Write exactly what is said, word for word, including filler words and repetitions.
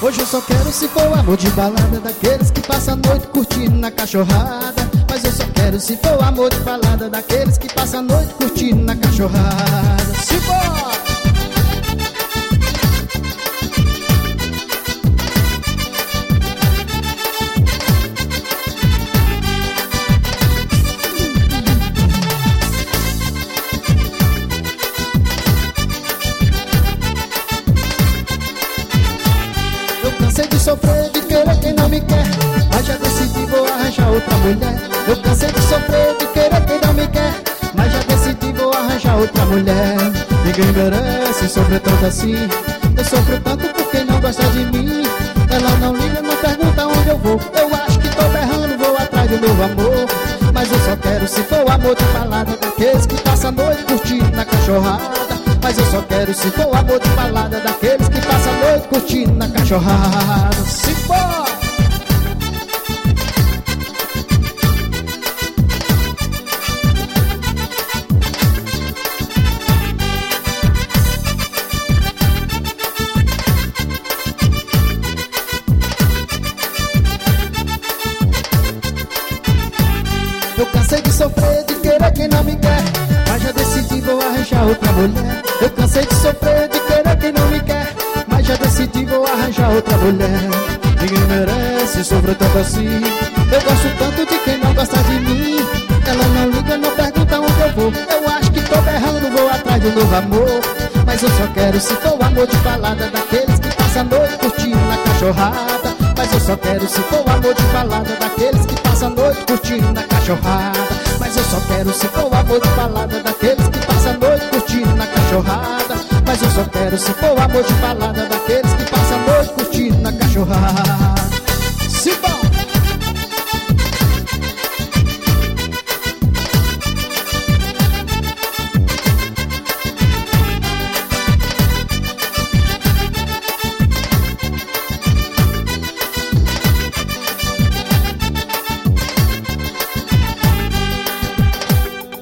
Hoje eu só quero se for amor de balada, daqueles que passam a noite curtindo na cachorrada. Mas eu só quero se for amor de balada, daqueles que passam a noite curtindo na cachorrada. Se for! Cansei de sofrer, de querer quem não me quer, mas já decidi vou arranjar outra mulher. Eu cansei de sofrer, de querer quem não me quer, mas já decidi vou arranjar outra mulher. Ninguém merece sofrer tanto assim. Eu sofro tanto por quem não gosta de mim. Ela não liga, não pergunta onde eu vou. Eu acho que tô berrando, vou atrás do meu amor. Mas eu só quero se for amor de balada, daqueles que passam a noite curtindo na cachorrada. Mas eu só quero se for amor de balada, daqueles que passam a noite curtindo na cachorrada. Se for! Eu cansei de sofrer, de querer quem não me quer, mas já decidi vou arranjar outra mulher. Eu cansei de sofrer, de querer quem não me quer, mas já decidi vou arranjar outra mulher. Ninguém merece sofrer tanto assim. Eu gosto tanto de quem não gosta de mim. Ela não liga, não pergunta onde eu vou. Eu acho que tô berrando, vou atrás de um novo amor. Mas eu só quero se for amor de balada, daqueles que passam a noite curtindo na cachorrada. Mas eu só quero se for amor de balada, daqueles que passam a noite curtindo na cachorrada. Mas eu só quero se for amor de balada, daqueles que passam a noite curtindo na cachorrada. Mas eu só quero se for amor de balada, daqueles que passam a noite curtindo na cachorrada. Se for!